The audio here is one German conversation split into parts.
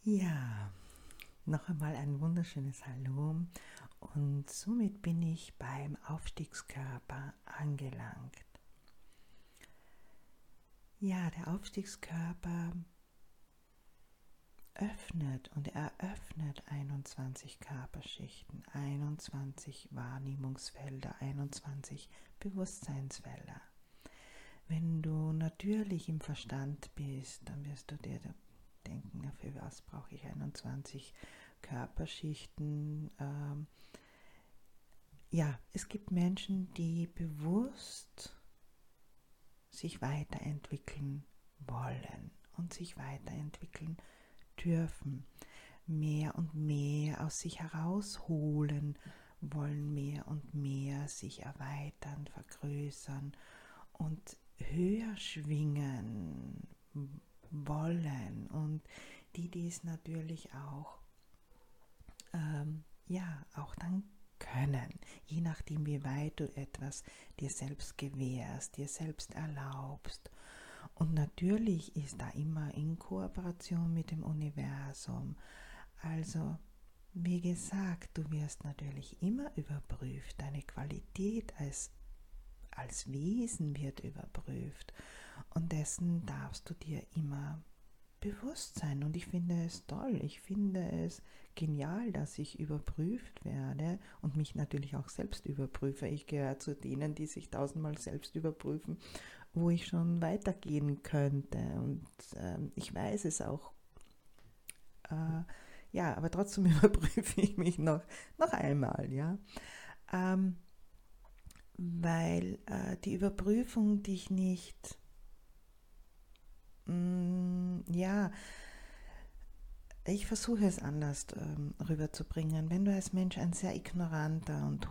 Ja, noch einmal ein wunderschönes Hallo und somit bin ich beim Aufstiegskörper angelangt. Ja, der Aufstiegskörper öffnet und eröffnet 21 Körperschichten, 21 Wahrnehmungsfelder, 21 Bewusstseinsfelder. Wenn du natürlich im Verstand bist, dann wirst du dir denken, für was brauche ich 21 Körperschichten? Ja, es gibt Menschen, die bewusst sich weiterentwickeln wollen und sich weiterentwickeln dürfen, mehr und mehr aus sich herausholen wollen, mehr und mehr sich erweitern, vergrößern und höher schwingen wollen und die dies natürlich auch auch dann können, je nachdem wie weit du etwas dir selbst gewährst, dir selbst erlaubst. Und natürlich ist da immer in Kooperation mit dem Universum. Also, wie gesagt, du wirst natürlich immer überprüft, deine Qualität als Wesen wird überprüft und dessen darfst du dir immer bewusst sein. Und ich finde es toll, ich finde es genial, dass ich überprüft werde und mich natürlich auch selbst überprüfe. Ich gehöre zu denen, die sich tausendmal selbst überprüfen, wo ich schon weitergehen könnte. Und ich weiß es auch. Ja, aber trotzdem überprüfe ich mich noch einmal, ja. Weil die Überprüfung dich nicht, ja, ich versuche es anders rüberzubringen. Wenn du als Mensch ein sehr ignoranter und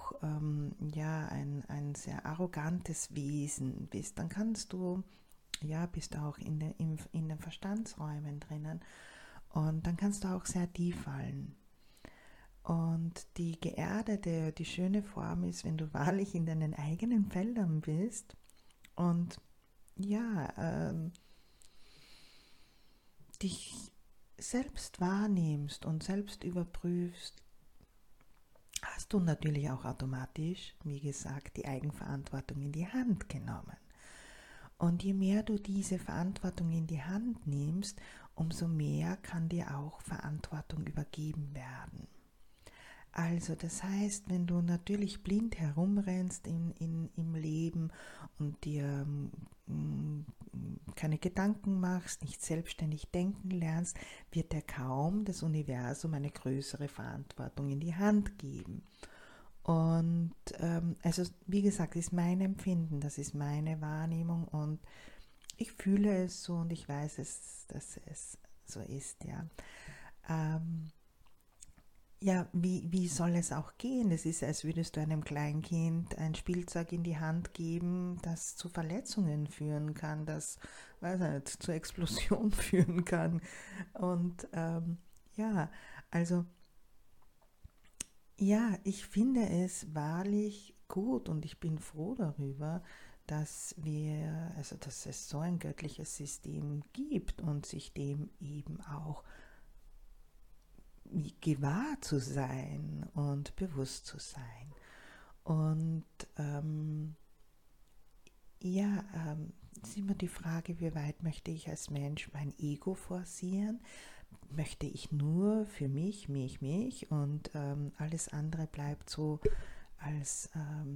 ein sehr arrogantes Wesen bist, dann kannst du, bist du auch in den Verstandsräumen drinnen und dann kannst du auch sehr tief fallen. Und die geerdete, die schöne Form ist, wenn du wahrlich in deinen eigenen Feldern bist und dich selbst wahrnimmst und selbst überprüfst, hast du natürlich auch automatisch, wie gesagt, die Eigenverantwortung in die Hand genommen. Und je mehr du diese Verantwortung in die Hand nimmst, umso mehr kann dir auch Verantwortung übergeben werden. Also das heißt, wenn du natürlich blind herumrennst im Leben und dir keine Gedanken machst, nicht selbstständig denken lernst, wird dir kaum das Universum eine größere Verantwortung in die Hand geben. Und also wie gesagt, ist mein Empfinden, das ist meine Wahrnehmung und ich fühle es so und ich weiß es, dass es so ist, ja. Wie soll es auch gehen? Es ist, als würdest du einem Kleinkind ein Spielzeug in die Hand geben, das zu Verletzungen führen kann, das, weiß nicht, zur Explosion führen kann. Und also ich finde es wahrlich gut und ich bin froh darüber, dass es so ein göttliches System gibt und sich dem eben auch gewahr zu sein und bewusst zu sein. Und ist immer die Frage, wie weit möchte ich als Mensch mein Ego forcieren? Möchte ich nur für mich und alles andere bleibt so als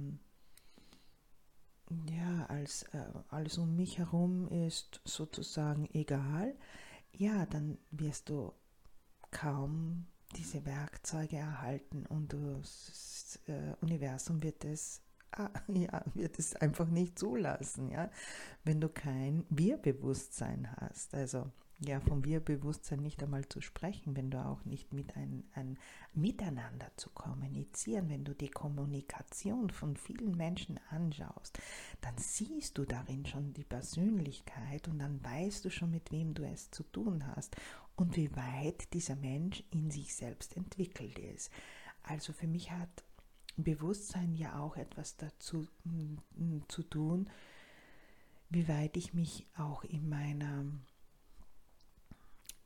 alles um mich herum ist sozusagen egal, ja, dann wirst du kaum diese Werkzeuge erhalten und das Universum wird es einfach nicht zulassen, ja, wenn du kein Wir-Bewusstsein hast. Also vom Wir-Bewusstsein nicht einmal zu sprechen, wenn du auch nicht mit ein Miteinander zu kommunizieren, wenn du die Kommunikation von vielen Menschen anschaust, dann siehst du darin schon die Persönlichkeit und dann weißt du schon, mit wem du es zu tun hast und wie weit dieser Mensch in sich selbst entwickelt ist. Also für mich hat Bewusstsein ja auch etwas dazu zu tun, wie weit ich mich auch in meiner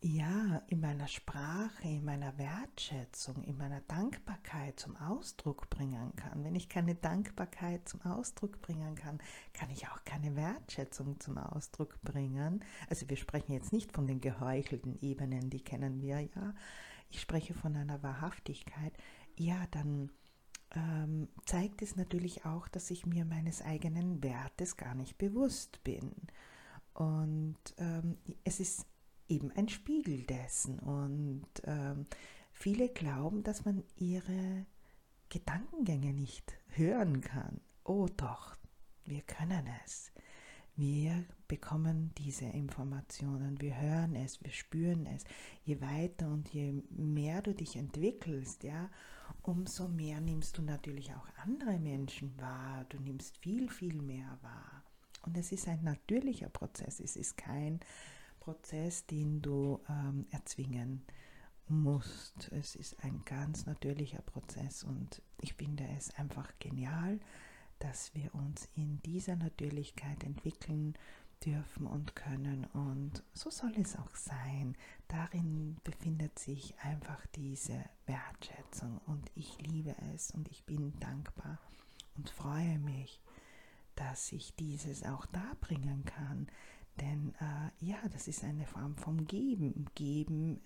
ja, in meiner Sprache, in meiner Wertschätzung, in meiner Dankbarkeit zum Ausdruck bringen kann. Wenn ich keine Dankbarkeit zum Ausdruck bringen kann, kann ich auch keine Wertschätzung zum Ausdruck bringen. Also wir sprechen jetzt nicht von den geheuchelten Ebenen, die kennen wir ja. Ich spreche von einer Wahrhaftigkeit. Ja, dann zeigt es natürlich auch, dass ich mir meines eigenen Wertes gar nicht bewusst bin. Und es ist eben ein Spiegel dessen. Und viele glauben, dass man ihre Gedankengänge nicht hören kann. Oh doch, wir können es. Wir bekommen diese Informationen, wir hören es, wir spüren es. Je weiter und je mehr du dich entwickelst, ja, umso mehr nimmst du natürlich auch andere Menschen wahr. Du nimmst viel, viel mehr wahr. Und es ist ein natürlicher Prozess. Es ist kein Prozess, den du erzwingen musst. Es ist ein ganz natürlicher Prozess und ich finde es einfach genial, dass wir uns in dieser Natürlichkeit entwickeln dürfen und können und so soll es auch sein. Darin befindet sich einfach diese Wertschätzung und ich liebe es und ich bin dankbar und freue mich, dass ich dieses auch darbringen kann. Denn ja, das ist eine Form vom Geben. Geben,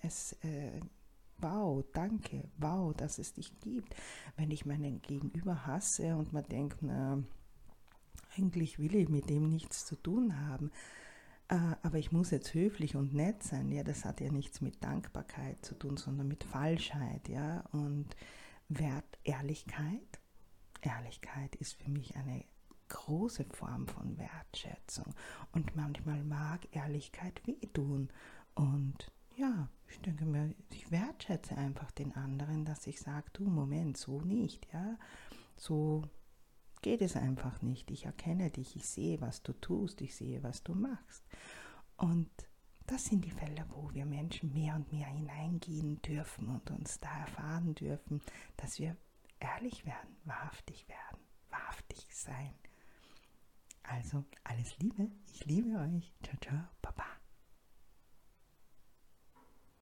wow, danke, wow, dass es dich gibt. Wenn ich meinen Gegenüber hasse und man denkt, na, eigentlich will ich mit dem nichts zu tun haben, aber ich muss jetzt höflich und nett sein, ja, das hat ja nichts mit Dankbarkeit zu tun, sondern mit Falschheit, ja, und Ehrlichkeit. Ehrlichkeit ist für mich eine große Form von Wertschätzung und manchmal mag Ehrlichkeit wehtun und ja, ich denke mir, ich wertschätze einfach den anderen, dass ich sage, du Moment, so nicht, ja, so geht es einfach nicht. Ich erkenne dich, ich sehe, was du tust, ich sehe, was du machst. Und das sind die Felder, wo wir Menschen mehr und mehr hineingehen dürfen und uns da erfahren dürfen, dass wir ehrlich werden, wahrhaftig sein. Also alles Liebe, ich liebe euch. Ciao, ciao, Baba.